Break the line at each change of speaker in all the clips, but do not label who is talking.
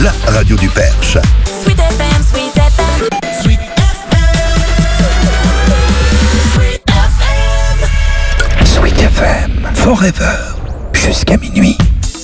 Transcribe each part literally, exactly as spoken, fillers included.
la radio du Perche.
Sweet F M, Sweet F M. Sweet F M.
Sweet F M. Forever. Jusqu'à minuit.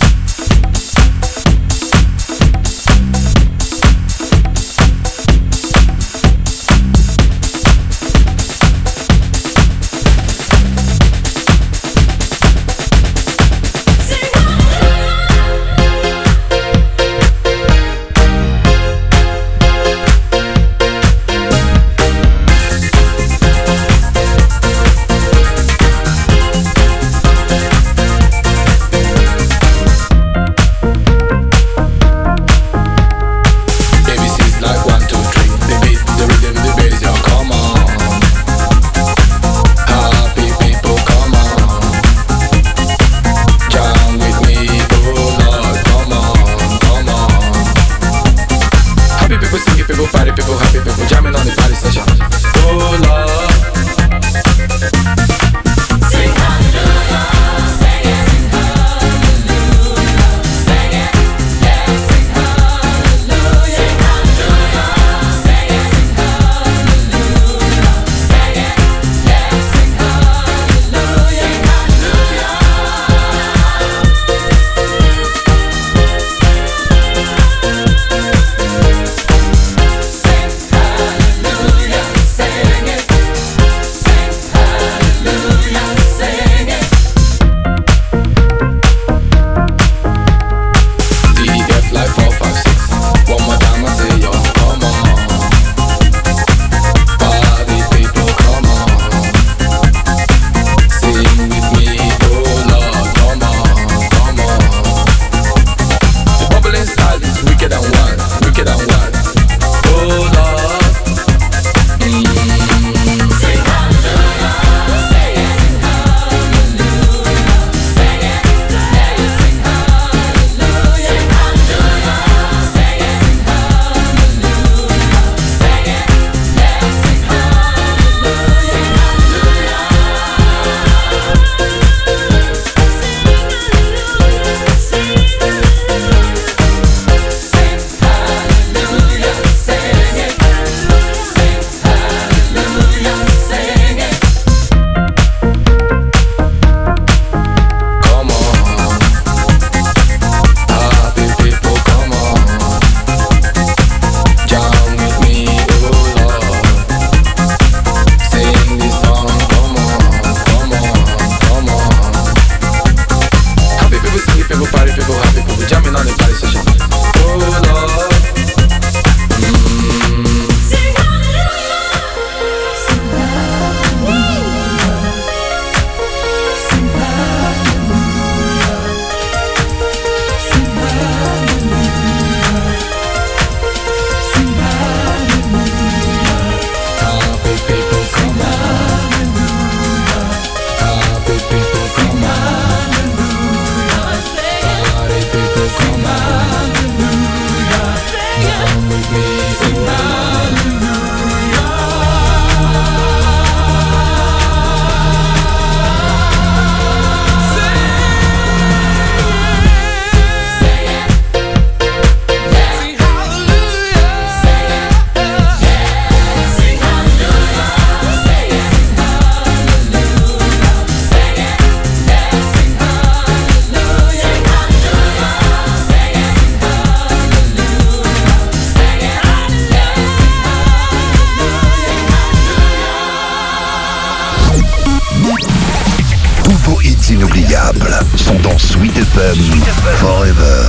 Sont dans Sweet F M Forever.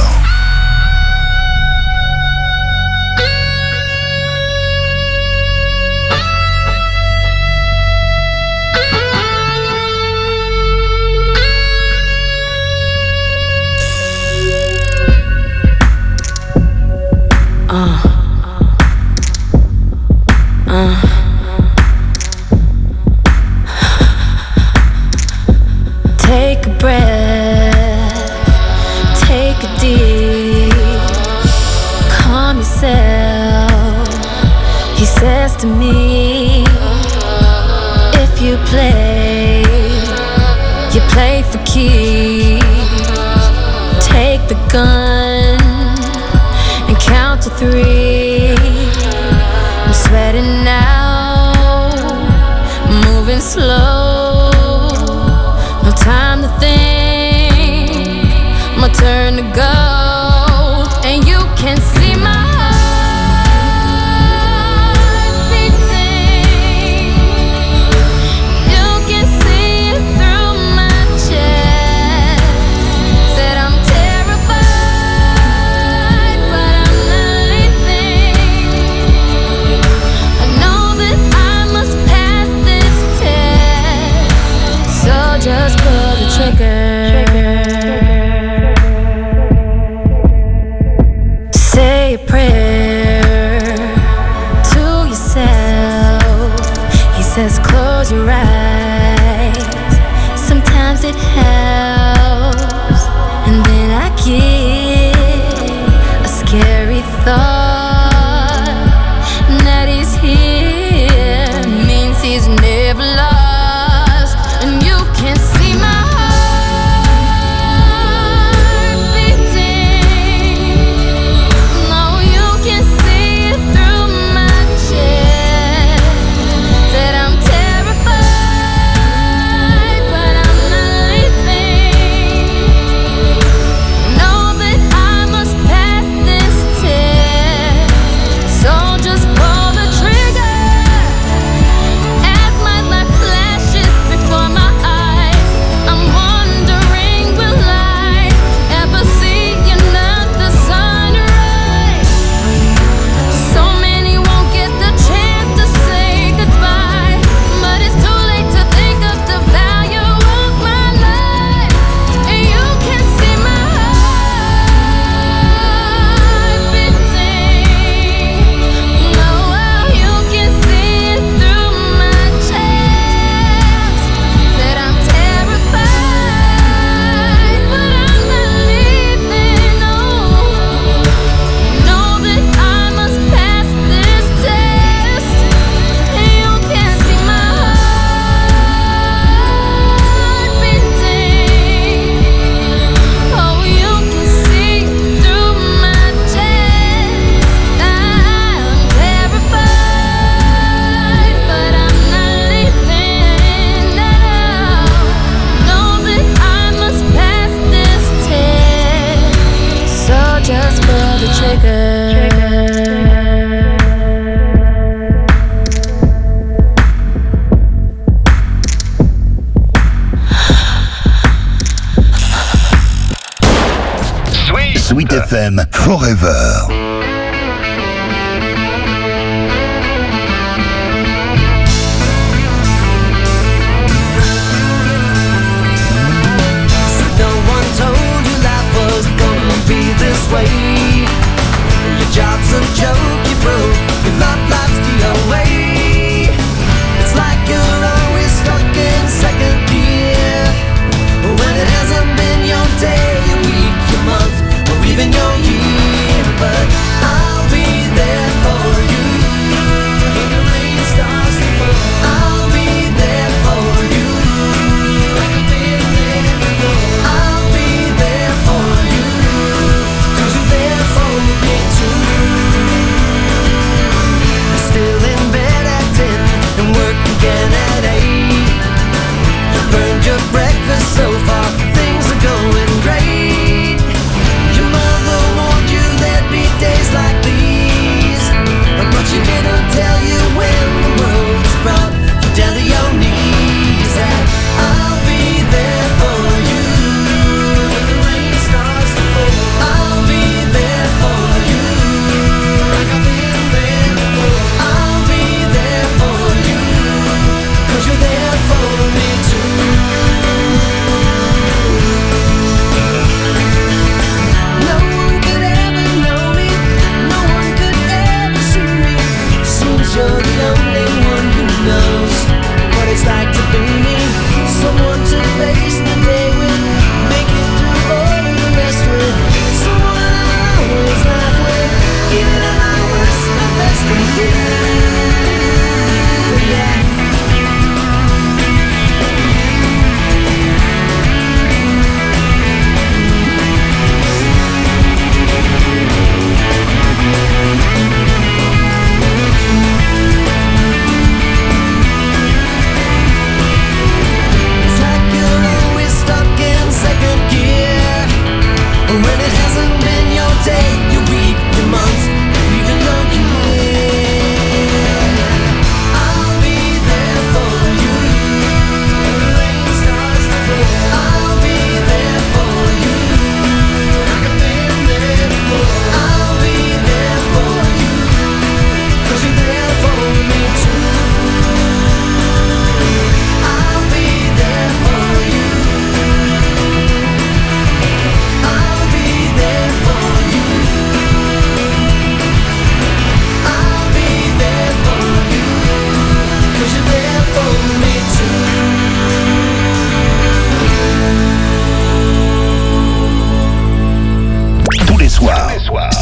Uh. Uh. Take a breath, take a deep, calm yourself. He says to me, if you play, you play for keeps. Take the gun and count to three. I'm sweating now, moving slow. No time to think, my turn to go. And you can see my just pull the trigger. Say a prayer to yourself. He says close your eyes, sometimes it helps. And then I get a scary thought that he's here, means he's never lost. And you can see my heart beating. No, you can see it through my chest. Said I'm terrified, but I'm not leaving. Know that I must pass this test, so just pull the trigger. As my life flashes before my eyes, I'm wondering, will I ever see another sunrise? So many won't get the chance to say goodbye, but it's too late to think of the value of my life. And you can see my heart beating. No, you can see it through my chest. Said I'm terrified, but I'm not leaving. No, know that I must pass this test. And you can see my heart beating. Oh, you can see through my chest. I'm terrified, but I'm not leaving now. Know that I must pass this test, so just pull the trigger.
Sweet, Sweet F M Forever.
No one told you life was gonna be this way. Your job's a joke, you broke. Your love life's the away. It's like you're always stuck in second gear, when it hasn't been your day, your week, your month, or even your year. But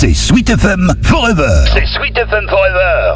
C'est Sweet F M Forever. C'est Sweet F M Forever.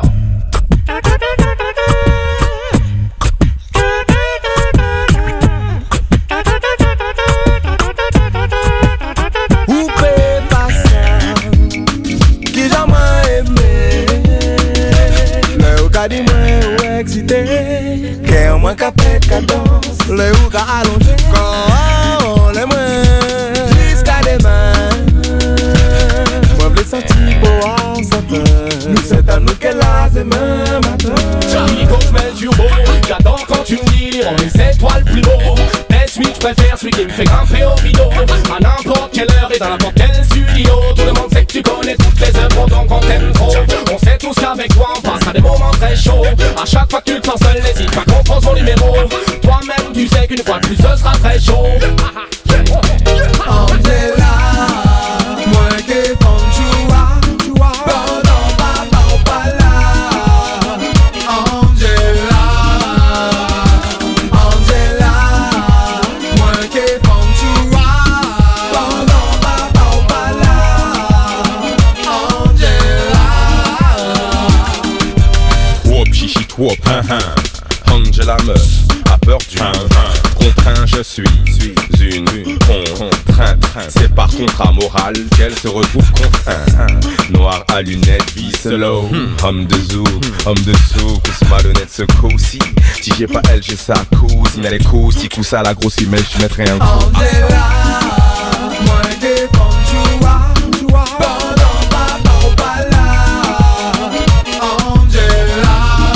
Ou peut passer qui jamais aimé. Le ou ka di mwen ou excité. Kè ou mwen ka pèt ka danse. Le ou ka allongé. Quand le mwen jusqu'à demain. Mwen vle senti pou an satin. C'est à nous qu'elle a ses mains matin.
Charlie Cochman turbo, j'adore quand tu me dis on est cette toile plus beau. T'es celui que je préfère, celui qui me fait grimper au rideau. À n'importe quelle heure et dans n'importe quel studio. Tout le monde sait que tu connais toutes les œuvres donc on t'aime trop. On sait tous qu'avec toi on passera des moments très chauds. À chaque fois que tu te sens seul, n'hésite pas qu'on prend son numéro. Toi-même tu sais qu'une fois de plus ce sera très chaud.
Angela, moi qui font joie, joie. Pendant papa ou pas là. Angela, Angela, moi qui font joie. Pendant papa ou pas là. Angela.
Wop, chichi, wop, hein, hein. Angela meuf, a peur du hein, hein. Contraint, je suis, suis une contrainte. C'est par contrat moral qu'elle se retrouve contrainte. Noir à lunettes, vie slow. Homme de zoo, homme de souk, malhonnête ce coup-ci. Si j'ai pas elle, j'ai sa cousine. Elle est coussi, coup ça la grossie, mais je mettrai un coup.
Angela, moi qui font joie, joie. Pendant papa ou pas là. Angela,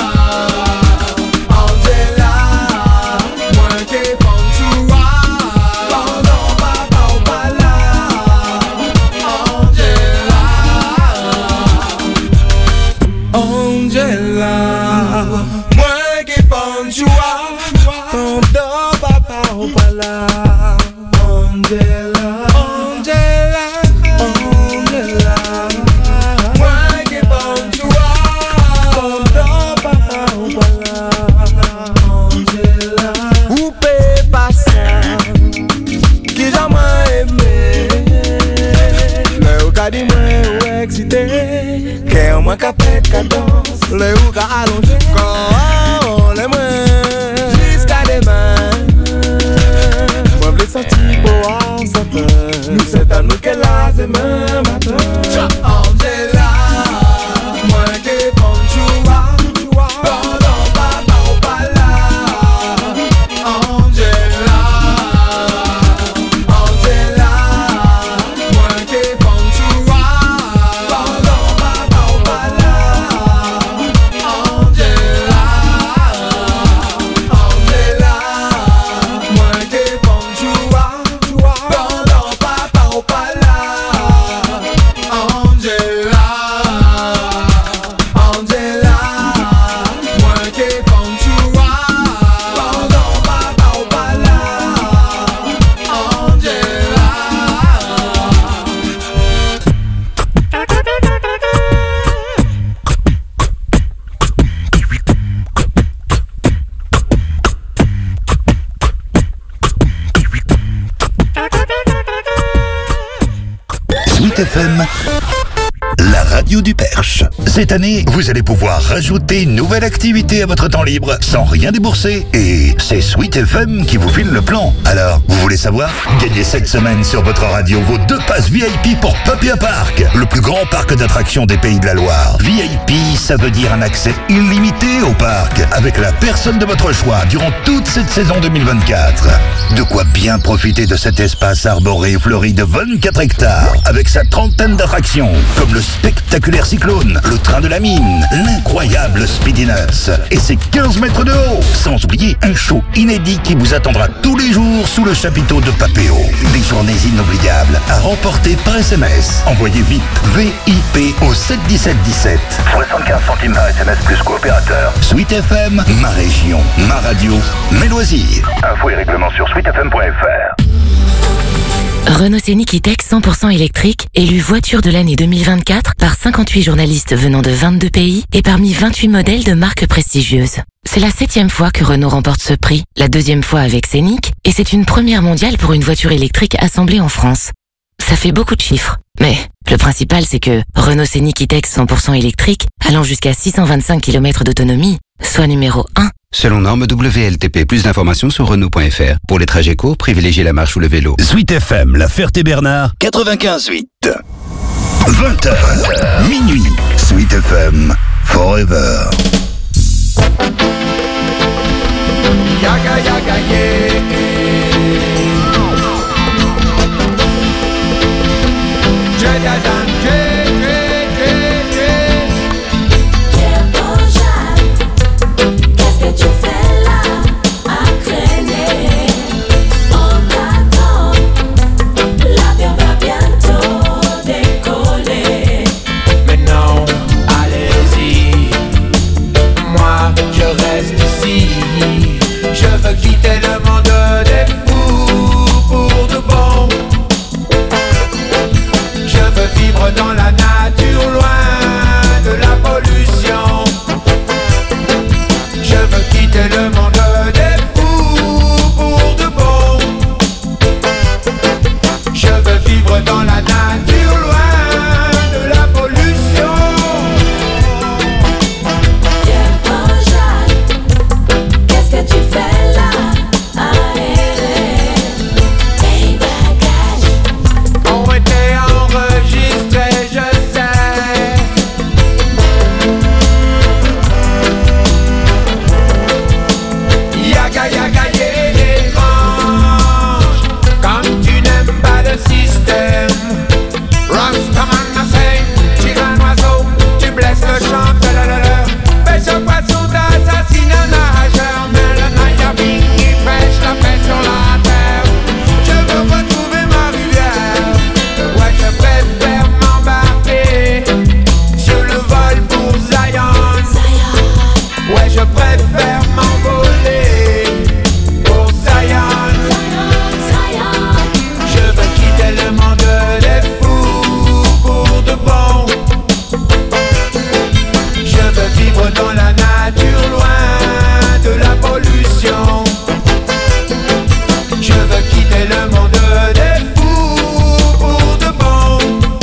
Angela, moi qui font joie. Pendant papa ou pas là. Angela, Angela, moi qui font joie. Pendant papa ou pas là. Angela, Angela, Angela, moi qui font joie. Pendant papa ou pas là. Angela, ou peut passer qui jamais aimé. Le ou ka di mwen ou excité. Kè ou mwen ka pèt ka danse. Le ou ka allongé. Quand le mwen jusqu'à demain. Mwen vle senti pou an satin. C'est à nous qu'elle a ses mains matin. Angela, moi qui font joie, joie. Pendant papa ou pas là. Angela, Angela, moi qui font joie. Pendant papa ou pas là. Angela, Angela, moi qui font joie, joie. Pendant papa ou pas là. Angela, Angela, moi qui font joie. Pendant papa ou pas là. Angela.
Sweet F M, la radio du Perche. Cette année, vous allez pouvoir rajouter une nouvelle activité à votre temps libre sans rien débourser. Et c'est Sweet F M qui vous file le plan. Alors, vous voulez savoir? Gagnez cette semaine sur votre radio vos deux passes V I P pour Papia Park, le plus grand parc d'attractions des Pays de la Loire. V I P, ça veut dire un accès illimité au parc, avec la personne de votre choix durant toute cette saison deux mille vingt-quatre. De quoi bien profiter de cet espace arboré et fleuri de vingt-quatre hectares, avec sa trentaine d'attractions, comme le spectaculaire cyclone, le train de la mine, l'incroyable Speedy Nuts et ses quinze mètres de haut, sans oublier un show inédit qui vous attendra tous les jours sous le chapiteau de Papéo. Des journées inoubliables à remporter par S M S. Envoyez vite V I P au sept dix-sept dix-sept. soixante-quinze centimes par S M S plus coopérateur. Sweet F M, ma région, ma radio, mes loisirs. Infos et règlements sur sweet f m point f r.
Renault Scénic E-Tech cent pour cent électrique, élu voiture de l'année deux mille vingt-quatre par cinquante-huit journalistes venant de vingt-deux pays et parmi vingt-huit modèles de marques prestigieuses. C'est la septième fois que Renault remporte ce prix, la deuxième fois avec Scénic, et c'est une première mondiale pour une voiture électrique assemblée en France. Ça fait beaucoup de chiffres, mais Le principal, c'est que Renault Scénic E-Tech cent pour cent électrique, allant jusqu'à six cent vingt-cinq kilomètres d'autonomie, soit numéro un.
Selon norme W L T P, plus d'informations sur Renault point F R. Pour les trajets courts, privilégiez la marche ou le vélo.
Sweet F M, La Ferté-Bernard, quatre-vingt-quinze huit. vingt heures, minuit. Sweet F M, Forever.
Yaga yaga yeah. Jadadan, Jay, Jay, Jay, Jay.
Pierre Bonjal, qu'est-ce que tu fais là à traîner? On t'attend, l'avion va bientôt décoller.
Mais non, allez-y. Moi, je reste ici. Je veux quitter le monde des fous pour de bon. Je veux vivre dans la nature, loin de la pollution. Je veux quitter le monde des fous pour de bon. Je veux vivre dans la nature, loin de la pollution.
Pierre Bonjal, qu'est-ce que tu fais là à errer? Tes bagages
Ont été enregistrés, je sais. Yaga yaga yeah, étrange. Comme tu n'aimes pas le système. Rastaman Marseille, tire un oiseau, tu blesses le champ de la la la. Pêche au poisson, t'assassines un nageur. Mais le Nayabing, il pêche la paix sur la terre. Je veux retrouver ma rivière. Ouais, je préfère m'embarquer sur le vol pour Zion. Ouais, je préfère m'envoler pour Zion. Je veux quitter le monde des fous pour de bon. Je veux vivre dans la nature, loin de la pollution. Je veux quitter le monde des fous pour de bon.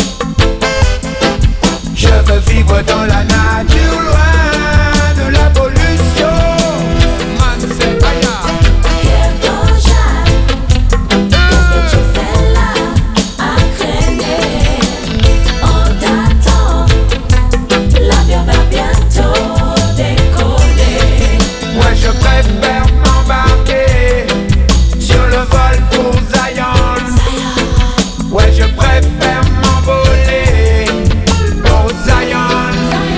Je veux vivre dans la nature, loin de la pollution. Man, c'est Aya.
Pierre Bonjal, qu'est-ce que tu fais là à traîner? On t'attend, l'avion va bientôt décoller.
Ouais, je préfère m'embarquer sur le vol pour Zion. Ouais, je préfère m'envoler pour Zion.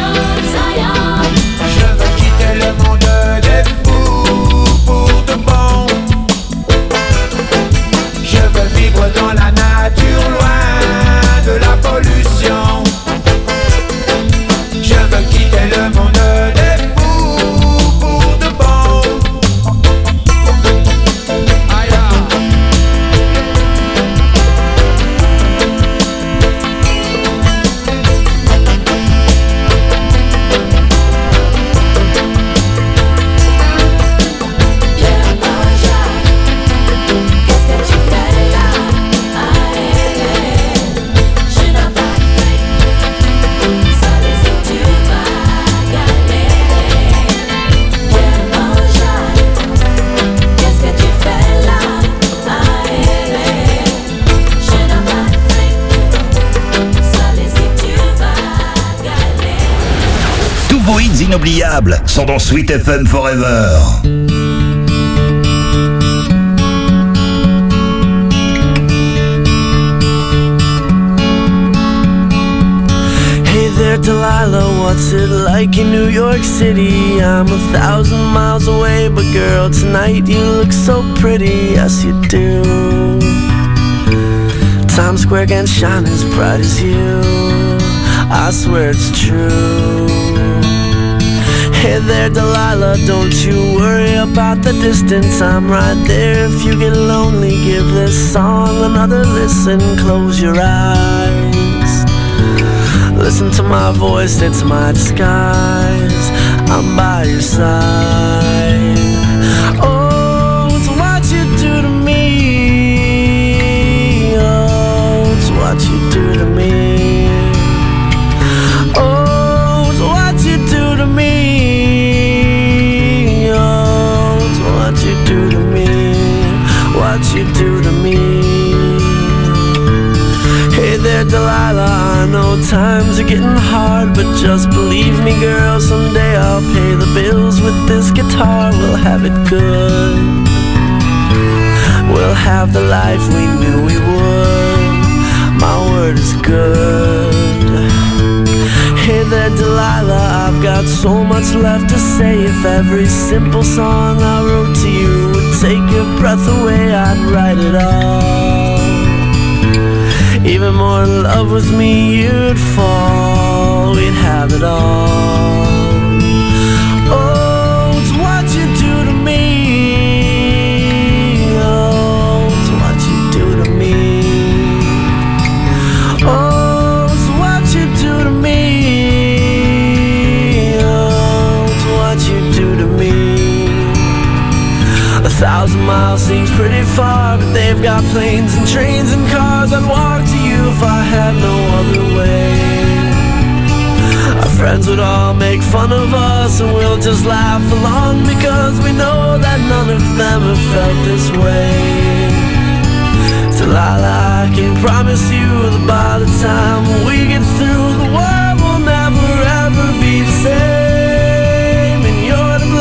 Je veux quitter le monde des fous pour de bon. Je veux vivre dans la nature, loin de la pollution. Je veux quitter le monde des fous pour de bon. Aïe,
Pierre Bonjal, qu'est-ce que tu fais là à errer? Je n'ai pas de fric, seul et si tu vas galérer. Pierre Bonjal, qu'est-ce que tu fais là à errer? Je n'ai pas de fric, seul et si tu vas galérer.
Tous vos hits inoubliables sont dans Sweet F M Forever.
Hey there, Delilah, what's it like in New York City? I'm a thousand miles away, but girl, tonight you look so pretty, yes you do. Times Square can shine as bright as you, I swear it's true. Hey there, Delilah, don't you worry about the distance, I'm right there. If you get lonely, give this song another listen, close your eyes. Listen to my voice, it's my disguise, I'm by your side. Oh, it's what you do to me, oh, it's what you do to me. do to me. Hey there, Delilah, I know times are getting hard, but just believe me, girl, someday I'll pay the bills with this guitar. We'll have it good. We'll have the life we knew we would. My word is good. Hey there, Delilah, I've got so much left to say. If every simple song I wrote to you would take your breath away, I'd write it all. Even more in love with me, you'd fall. We'd have it all. Oh, it's what you do to me. Oh, it's what you do to me. Oh, it's what you do to me. Oh, it's what you do to me. A thousand miles seems pretty far, but they've got planes and trains and cars. I'd walk to you if I had no other way. Our friends would all make fun of us, and we'll just laugh along, because we know that none of them have felt this way. Delilah, I can promise you that by the time we get through, the world will never ever be the same, and you're to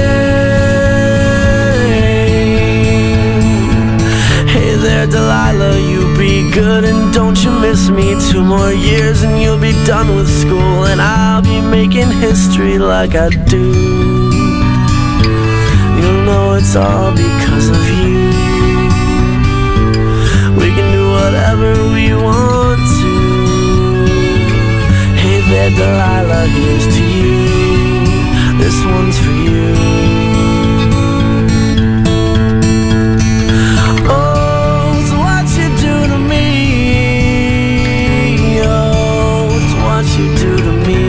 blame. Hey there, Delilah, you be good and don't you miss me. Two more years and you'll be done with school, and I'll be making history like I do. You'll know it's all because of you. We can do whatever we want to. Hey there, Delilah, here's to you. This one's for you. Oh, it's what you do to me. Oh, it's what you do to me.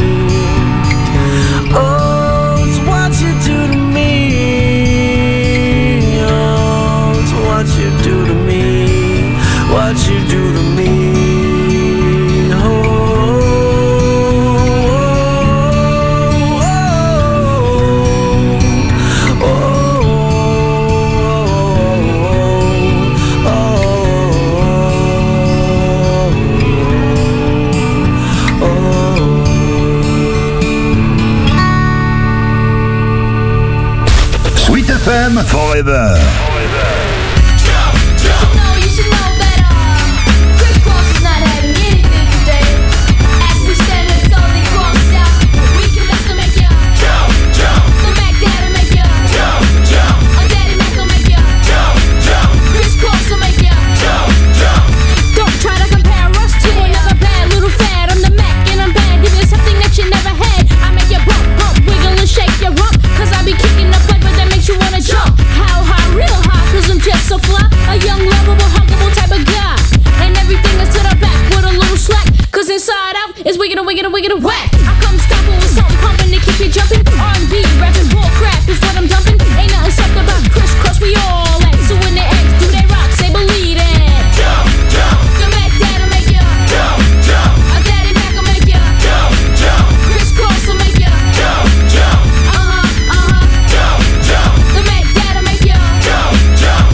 Oh, it's what you do to me. Oh, it's what you do to me. What you do to me. Oh, oh, oh, oh, oh, oh.
Sweet F M Forever.
So fly, a young, lovable, huggable type of guy. And everything is to the back with a little slack. Cause inside out is wicked and wicked and wicked and whack. I come stopping with something pumping to keep you jumping. R and B, rapping, bull crap is what I'm dumping. Ain't nothing soft about crisscross, we all act. So when they ask, do they rock? Say believe it. Jump, jump. The Mac Dad'll make ya. Jump, jump. A Daddy Mac will make ya. Jump, jump. Crisscross will make ya. Jump, jump. Uh-huh, uh-huh. Jump, jump. The Mac Dad'll make ya. Jump, jump.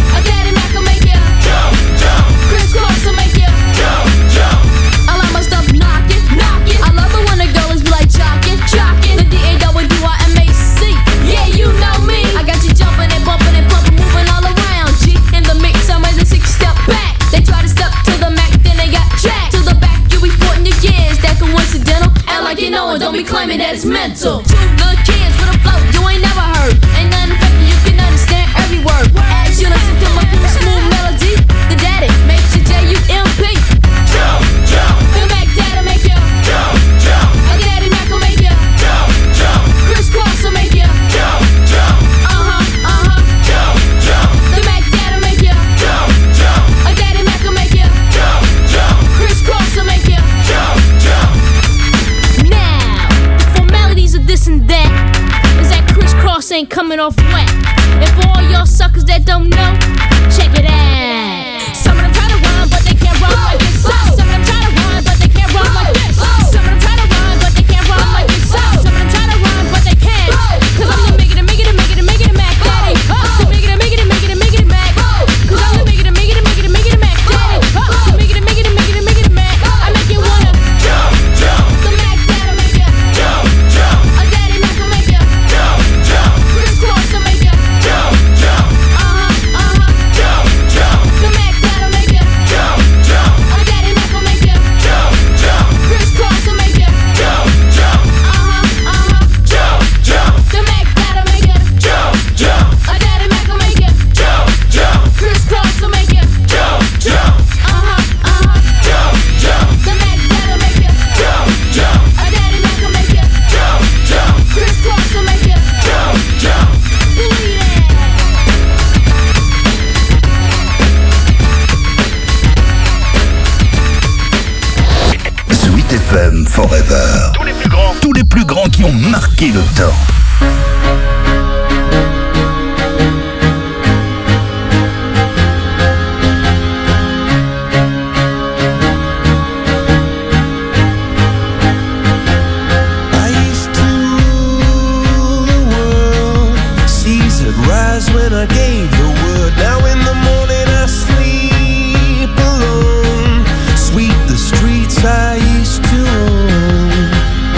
Don't be claiming that it's mental. Two little kids with a flow you ain't never heard. Ain't nothing fake, you can understand every word. As you listen to my cool smooth melody, the daddy makes you J U M P. Jump, jump. The Mac Dad'll make ya. Jump, jump. A Daddy Mac will make ya. Jump, jump. Crisscross will make ya. Jump, jump. Uh-huh, uh-huh. Jump, jump. The Mac Dad'll make ya. Jump, jump. A Daddy Mac will make ya. Jump, jump. Crisscross will make ya. Jump, jump. This and that is that crisscross ain't coming off wet. And for all y'all suckers that don't know, check it out. Some of them try to run, but they can't run like this. Some of them try to run, but they can't run like this. Some of them try to run, but they can't run like this. Some of them try to run, but they can't. Cause I'm the make it and make it and make it and make it and Mac Daddy. The make it and make it and make it and make it and Mac. Cause I'm the make it and
Forever. Tous les plus grands. Tous les plus grands qui ont marqué le temps.
When I gave the word, now in the morning I sleep alone. Sweep the streets I used to own.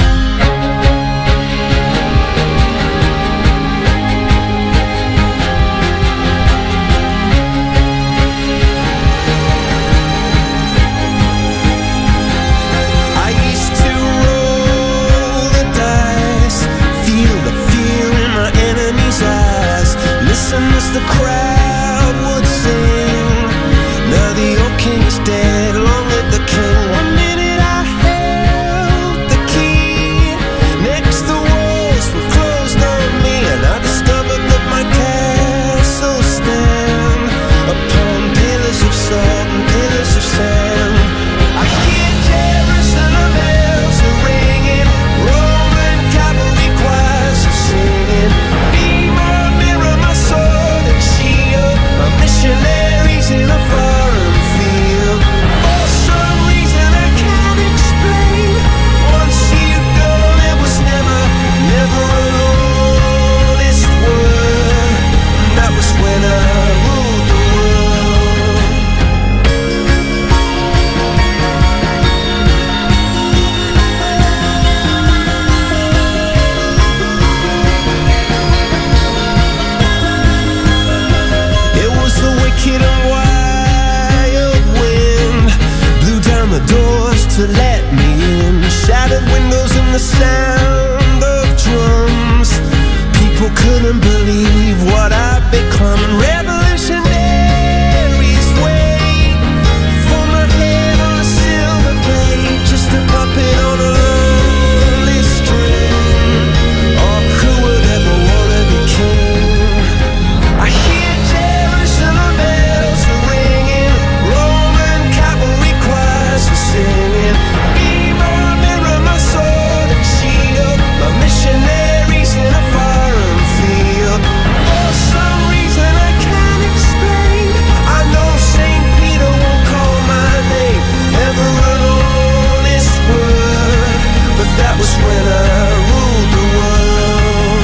I used to roll the dice, feel the fear in my enemy's eyes. Listen as the crowd would sing. Now the old king is dead, long live the king. One minute I held the key, next the walls were closed on me, and I discovered that my castle stand upon pillars of salt and pillars of sand. I hear Jerusalem bells are ringing, Roman cavalry choirs are singing. Be my mirror, my sword and shield, my missionaries in a foreign field. For some reason I can't explain, once you go there was never, never an honest word. And that was when I ruled the world. It was the wicked and wild wind, blew down the doors to let me in, shattered windows and the sound of drums. People couldn't believe what I'd become, and revolutionaries wait for my head on a silver plate, just a puppet on a lonely string. Oh, who would ever wanna be king? I hear Jerusalem bells are ringing, Roman cavalry choirs are singing. Be my mirror, my sword and shield, my missionaries in a foreign field. For some reason I can't explain, I know Saint Peter won't call my name, never an honest word. But that was when I ruled the world.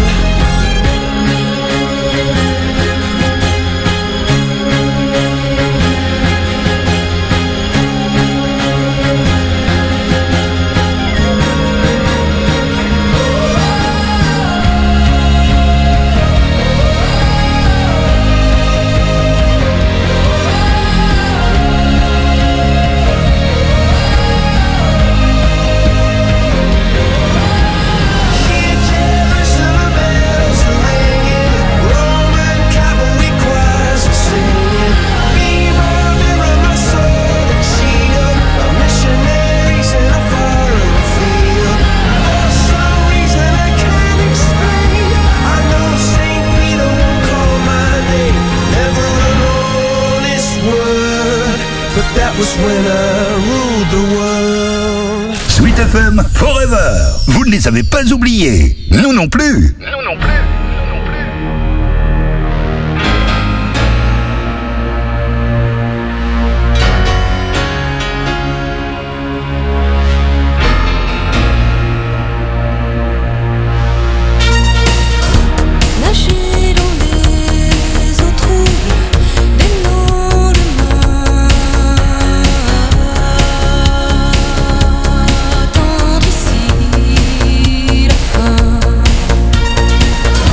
Hear Jerusalem bells are ringing, Roman cavalry choirs are singing. Be my mirror, my sword and shield, my missionaries in a foreign field. For some reason I can't explain, I know Saint Peter won't call my name, never an honest word. But that was when I ruled the world.
Sweet F M Forever. Vous ne les avez pas oubliés. Nous non plus. Nous non plus.
Nager dans les eaux troubles des lendemains, attendre ici la fin.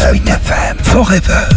Sweet F M Forever.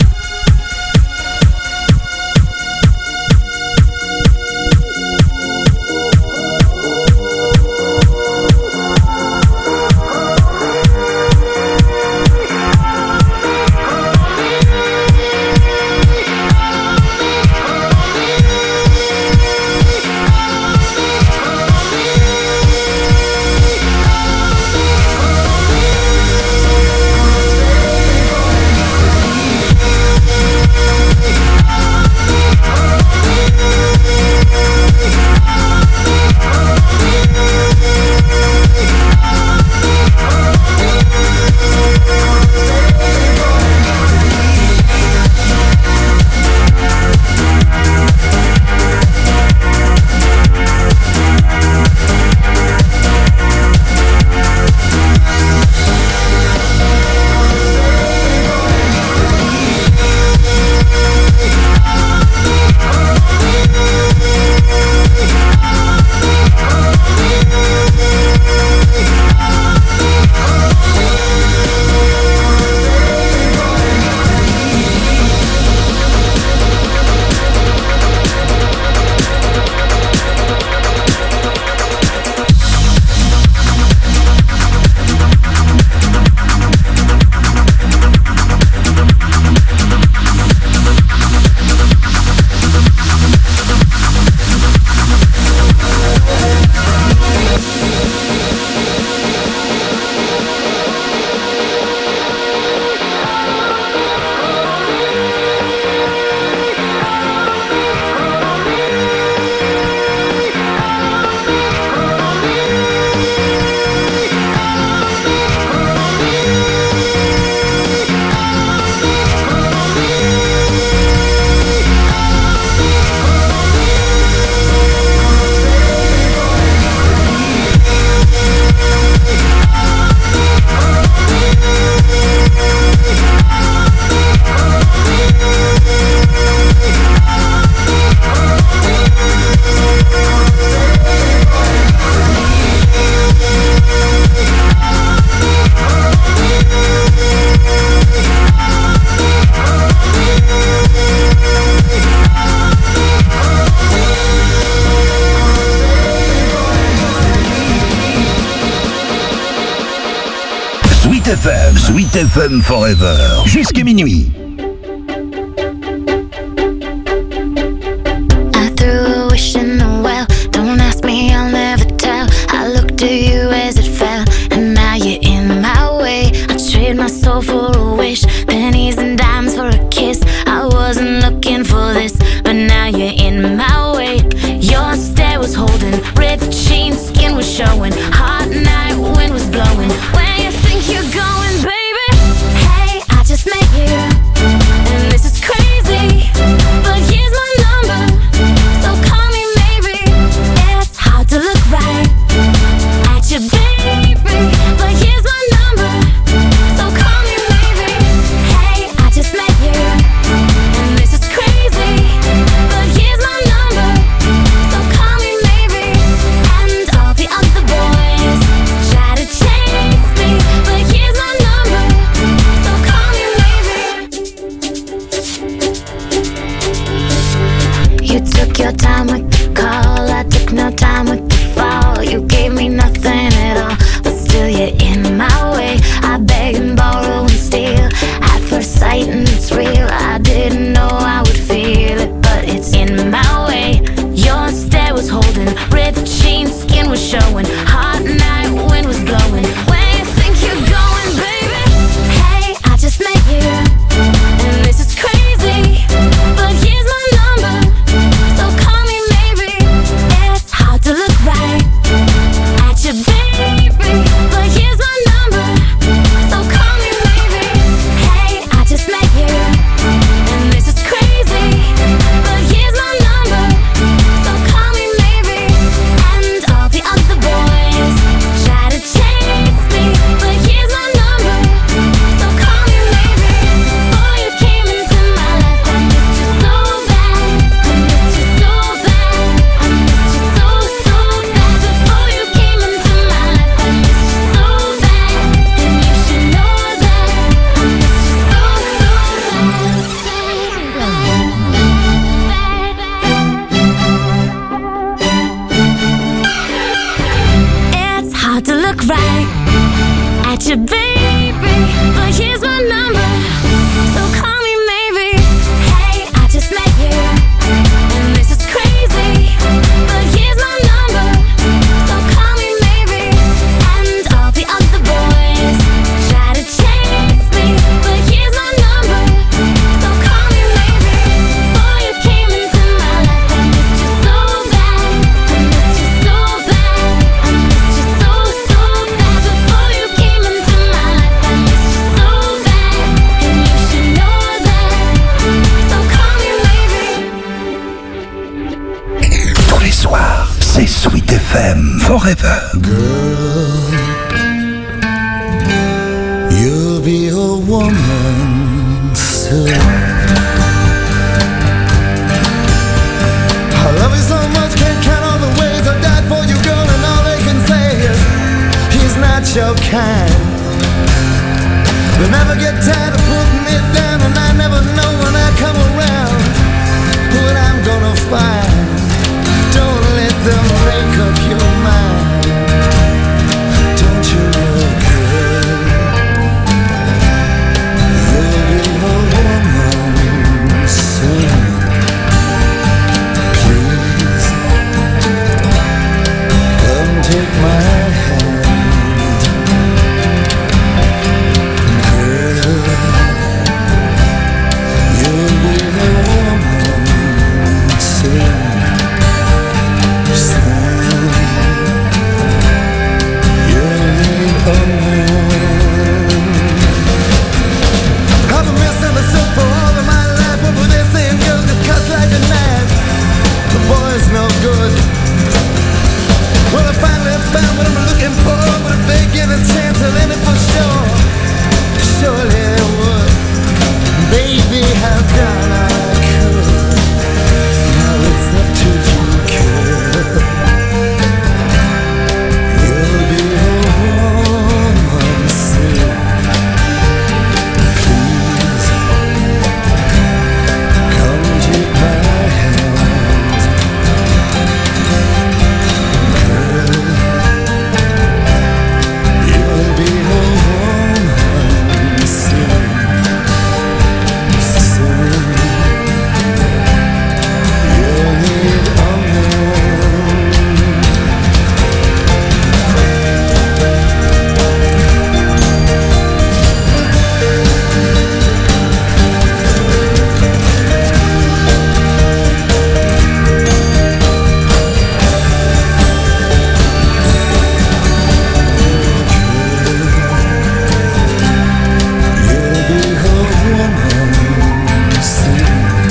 Sweet F M, Sweet F M Forever, jusqu'à minuit.
I threw a wish in the well. Don't ask me, I'll never tell. I looked at you as it fell, and now you're in my way. I trade my soul for a wish, pennies and dimes for a kiss. I wasn't looking for this, but now you're in my way. Your stare was holding, ripped jeans, skin was showing. Hot night, wind was blowing. Where you think you're going, baby? Hey, I just met you, and this is crazy, but here's my number, so call me maybe. It's hard to look right at you, baby, but here's my number, so call me maybe. Hey, I just met you, and this is crazy, but here's my number, so call me maybe. And all the other boys hard to look right at you, baby. But here's my number, so call me maybe. Hey, I just met you, and this is crazy. But here's my number, so call me maybe. And all the other boys try to chase me, but here's my number, so call me maybe. Boy, you came into my life, I missed you so bad. I missed you so bad. I missed you so, so bad. Before you came into my life, I missed you so bad. And you should know that, so call me maybe.
Tous les soirs, c'est Sweet F M Forever.
You'll be a woman soon. I love you so much, can't count all the ways I died for you, girl, and all they can say is he's not your kind. They never get tired of putting it down, and I never know when I come around what I'm gonna find. Don't let them make up your mind. Don't you look good? You'll be a woman soon. Please, come take my hand. Girl, you'll be a woman soon. I've been misunderstood for all of my life. What were they saying? Girl, just cuts like a knife. The boy's no good. Well, I finally found what I'm looking for, but if they give a chance, I'll end it for sure. Surely it would. Baby, how done I could. Now it's up to you, kid. You'll be a woman soon. Please, come take my hand. Girl, you'll be a woman soon. Soon, you'll need a You'll be a woman soon.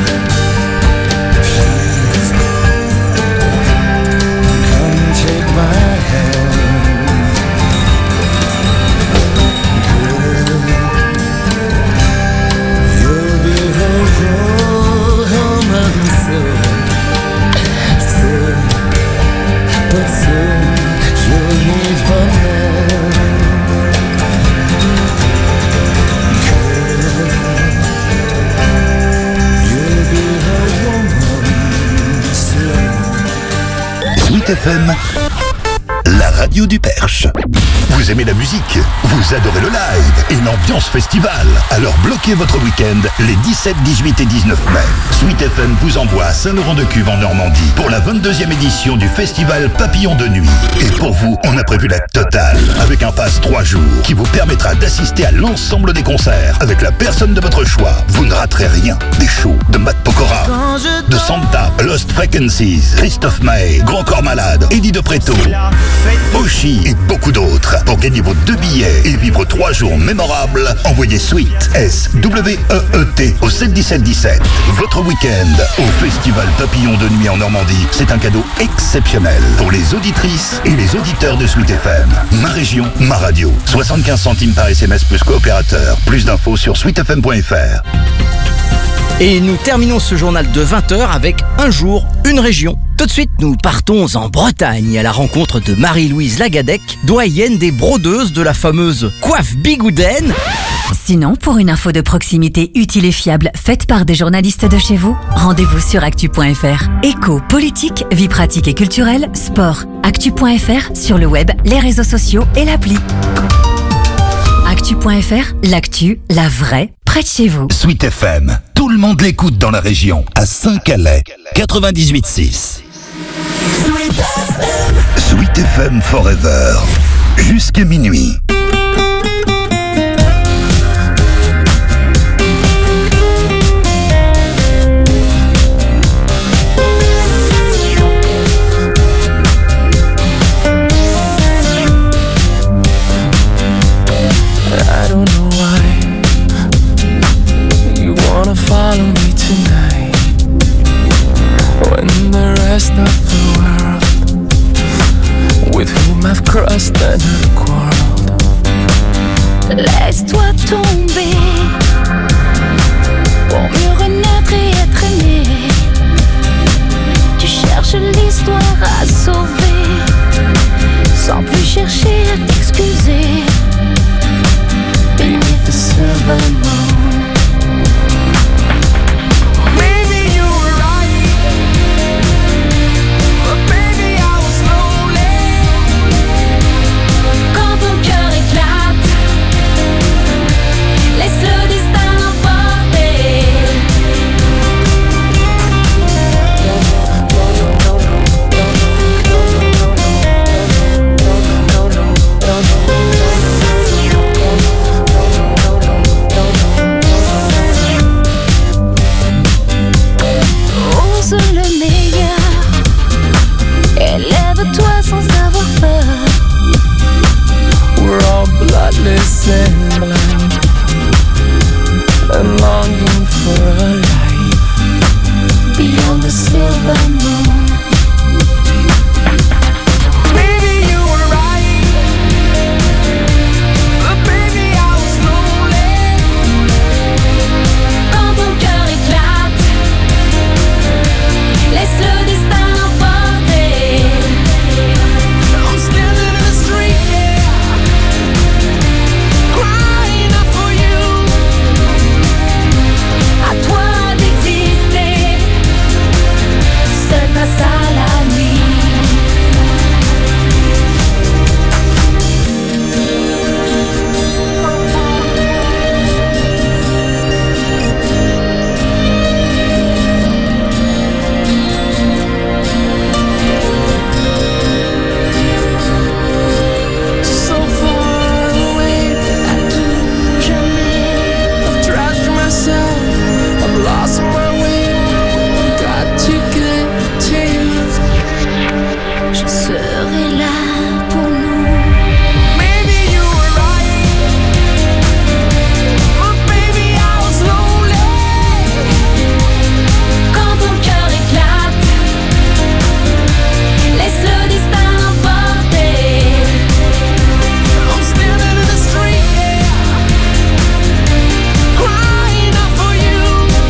Please, come take my hand. Girl, you'll be a woman soon. Soon, but soon you'll need a man. You'll be a woman soon.
Sweet F M, la radio du Perche. Vous aimez la musique, vous adorez le live et l'ambiance festival. Alors bloquez votre week-end les dix-sept, dix-huit et dix-neuf mai. Sweet F M vous envoie à Saint-Laurent-de-Cuve en Normandie pour la vingt-deuxième édition du festival Papillon de Nuit. Et pour vous, on a prévu la totale avec un pass trois jours qui vous permettra d'assister à l'ensemble des concerts avec la personne de votre choix. Vous ne raterez rien. Des shows de Matt Pokora, de Santa, Lost Frequencies, Christophe Maé, Grand Corps Malade, Eddie De Preto, Oshi et beaucoup d'autres. Pour gagner vos deux billets et vivre trois jours mémorables, envoyez Sweet, S W E E T au sept dix-sept dix-sept. Votre week-end au Festival Papillon de Nuit en Normandie, c'est un cadeau exceptionnel pour les auditrices et les auditeurs de Sweet F M. Ma région, ma radio. soixante-quinze centimes par S M S plus coopérateur. Plus d'infos sur sweet f m point f r.
Et nous terminons ce journal de vingt heures avec Un jour, une région. Tout de suite, nous partons en Bretagne à la rencontre de Marie-Louise Lagadec, doyenne des brodeuses de la fameuse coiffe bigoudaine.
Sinon, pour une info de proximité utile et fiable, faite par des journalistes de chez vous, rendez-vous sur actu point f r. Éco, politique, vie pratique et culturelle, sport. actu point f r, sur le web, les réseaux sociaux et l'appli. actu point f r, l'actu, la vraie, près de chez vous.
Sweet F M, tout le monde l'écoute dans la région, à Saint-Calais, quatre-vingt-dix-huit six. Sweet F M Forever, jusqu'à minuit.
I don't know why you wanna follow me tonight when the rest of the world with whom I've crossed and have quarreled.
Laisse-toi tomber pour mieux renaître et être aimé. Tu cherches l'histoire à sauver sans plus chercher à t'excuser. Beneath the silver moon,
Maybe you were right, but baby I was lonely.
quand ton cœur éclate, laisse le destin l'emporter. Ose le meilleur, élève-toi sans avoir peur.
We're all bloodless and blind and longing for a life
Beyond the silver moon,
Maybe you were right, but baby I was lonely.
quand ton cœur éclate, laisse le destin l'emporter.
I'm standing in the street, yeah, crying out for you.
À toi d'exister, seul face à la nuit.
So far away,
À tout jamais,
I've trashed myself, I've lost my way. Got to get to you.
je serai là pour nous.
Maybe you were right, but baby I was lonely.
Quand ton cœur éclate, laisse le destin l'emporter.
I'm standing in the street, yeah, crying out for you.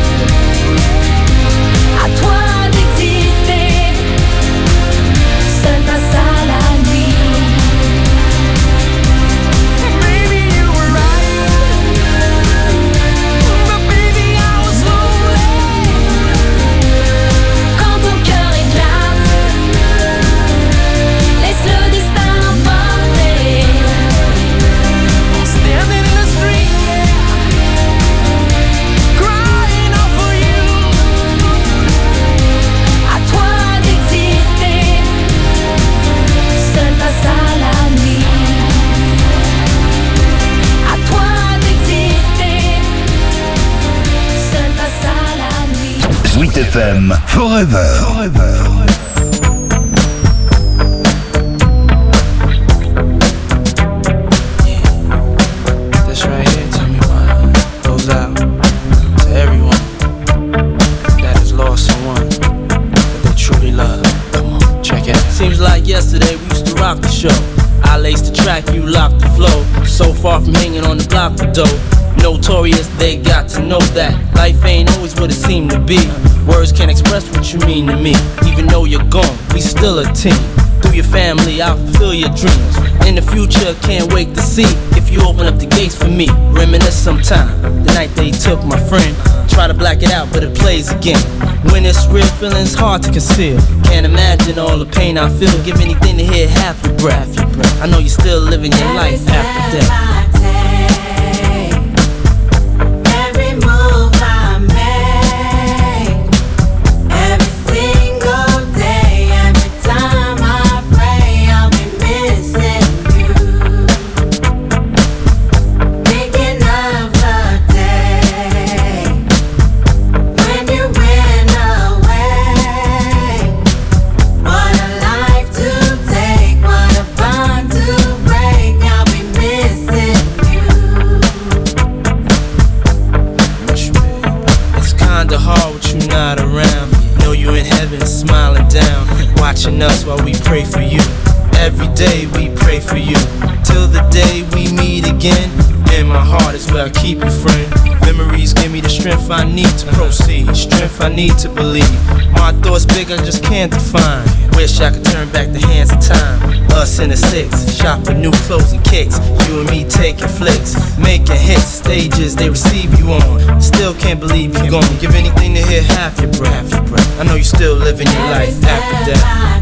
À toi d'exister, seul face à la nuit.
Maybe you were right, but baby I was lonely.
Quand ton cœur éclate, laisse le destin l'emporter.
I'm standing in the street, yeah, crying out for you.
À toi d'exister, seul face à la nuit. À toi d'exister, seul face à la nuit.
Sweet F M Forever. Forever.
This right here, tell me why, goes out to everyone that has lost someone that they truly love. Come on, check it out.
Seems like yesterday we used to rock the show. I laced the track, you locked the flow. So far from hanging on the block for dough. Notorious, they got to know that life ain't always what it seemed to be. Words can't express what you mean to me. Even though you're gone, we still a team. Through your family, I'll fulfill your dreams. In the future, can't wait to see if you open up the gates for me. Reminisce sometime, the night they took my friend. Try to black it out, but it plays again. When it's real, feeling's hard to conceal. Can't imagine all the pain I feel. Give anything to hear half your breath. I know you're still living your life after death. Watching us while we pray for you. Every day we pray for you. Till the day we meet again. In my heart is where I keep you, friend. Memories give me the strength I need to proceed. Strength I need to believe. My thoughts big, I just can't define. Wish I could turn back the hands of time. Us in the six, shop for new clothes and kicks. You and me taking flicks, making hits. Stages they receive you on. Still can't believe you're gone. Give anything to hear half your breath. I know you're still living your life after death.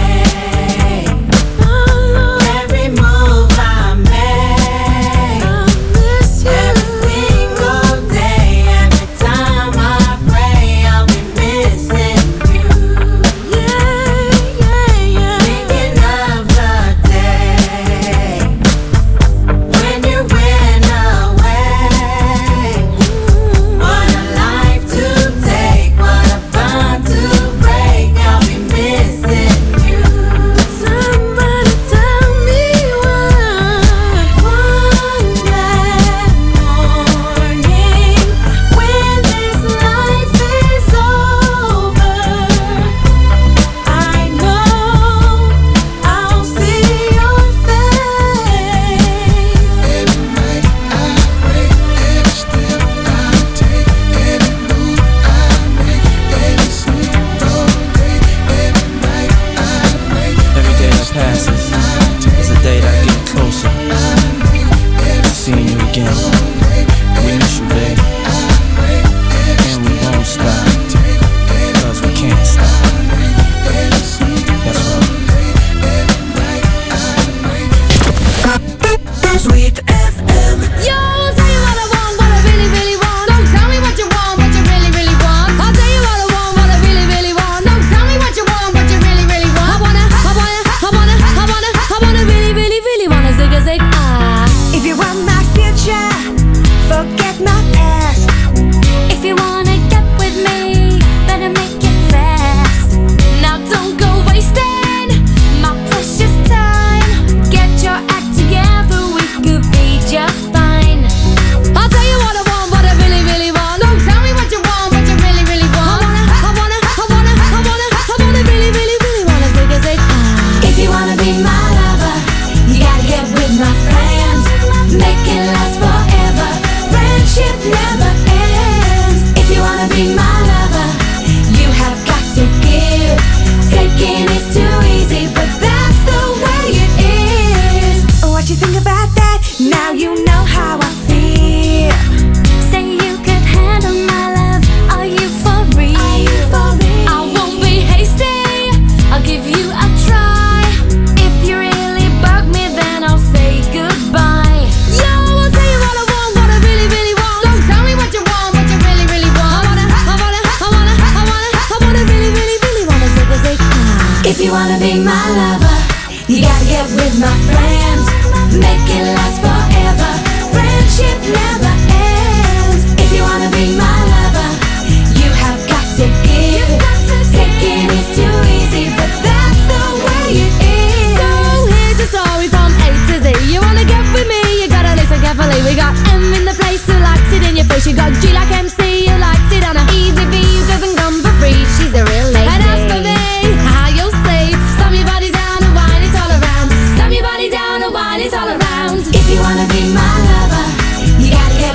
If you wanna be my lover, you gotta get with my friends. Make it last forever. Friendship never ends. If you wanna be my lover, you have got to give. Taking is too easy, but that's the way it is. So here's the story from A to Z. You wanna get with me, you gotta listen carefully. We got M in the place who likes it in your face. You got G like M C who likes it on a easy V who doesn't come for free. She's a real lady. And as for me, how you'll say, slam your body down and wine it all around. Slam your body down and wine it all around. If you wanna be my lover, you gotta get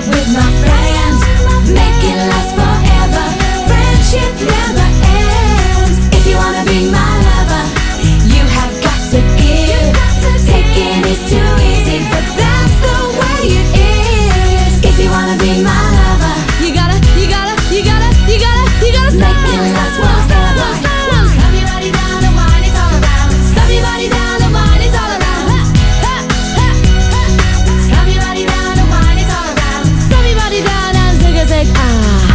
with my friends. Make it last forever. Friendship never ends. If you wanna be my lover, you have got to give. Taking is too easy, but that's the way it is. If you wanna be my lover, you gotta, you gotta, you gotta, you gotta, you gotta make it last forever. Slap your body down, the wine is all around. Slap your body down, the wine is all around. Ha, ha, ha, ha. Slap your body down, the wine is all around. Slap your body down and zig a zig ah.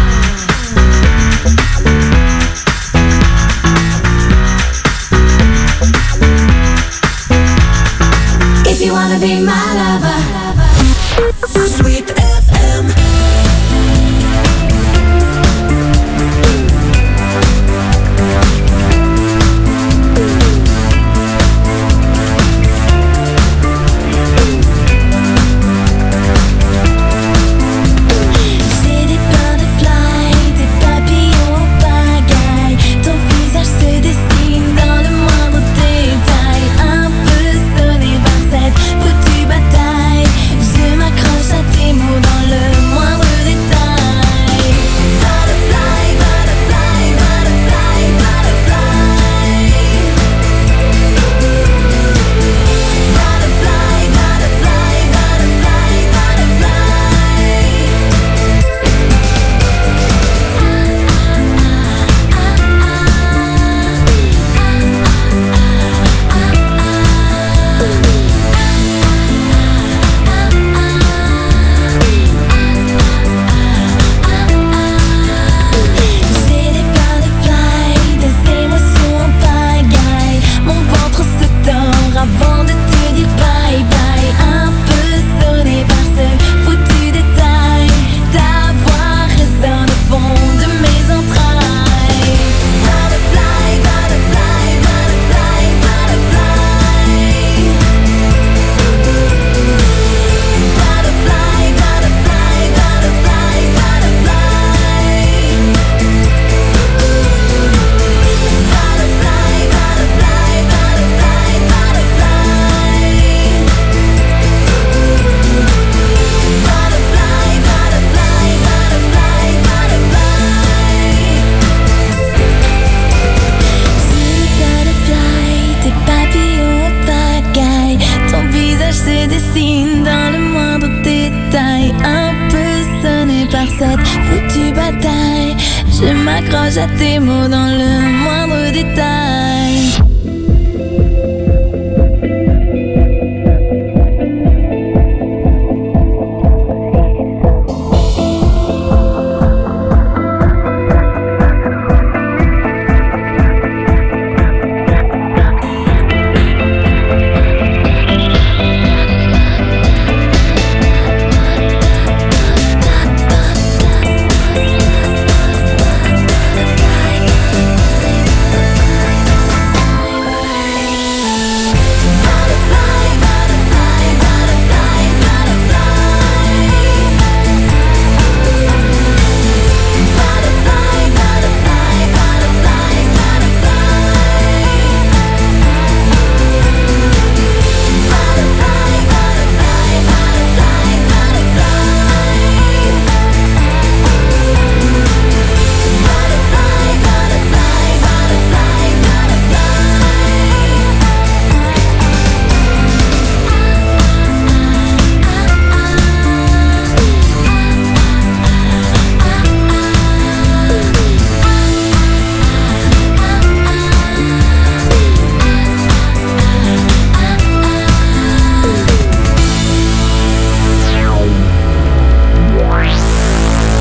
If you wanna be my lover, Sweet F M. J'ai des butterflies, des papillons en pagaille. Ton visage se dessine dans le moindre détail. Un peu sonné par cette foutue bataille. Je m'accroche à tes mots dans le moindre détail. Butterfly, butterfly, butterfly, butterfly. Butterfly, butterfly, butterfly, J'ai des butterflies, des émotions en pagaille. Mon ventre se tord avant de te dire bye bye. Un peu sonné par ce foutu détail. Ta voix résonne au fond de mes entrailles. Butterfly, butterfly, butterfly, butterfly. Butterfly, butterfly, butterfly, butterfly. Butterfly, butterfly, butterfly, butterfly. Butterfly, butterfly, butterfly, butterfly. J'ai des butterflies, des papillons en pagaille. Ton visage se dessine dans le moindre détail. Un peu sonné par cette foutue bataille. Je m'accroche à tes mots dans le moindre détail.